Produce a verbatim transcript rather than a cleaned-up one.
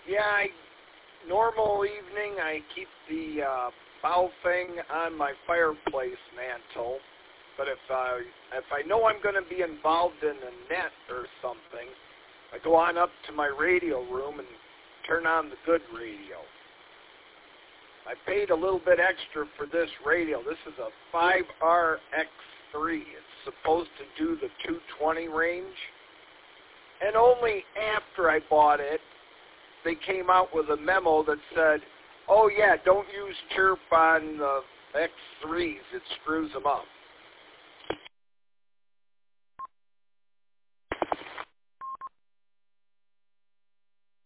Yeah, I, normal evening I keep the uh, bow thing on my fireplace mantle. But if I, if I know I'm going to be involved in a net or something, I go on up to my radio room and turn on the good radio. I paid a little bit extra for this radio. This is a five R X three. It's supposed to do the two twenty range. And only after I bought it, they came out with a memo that said, oh yeah, don't use chirp on the X threes. It screws them up.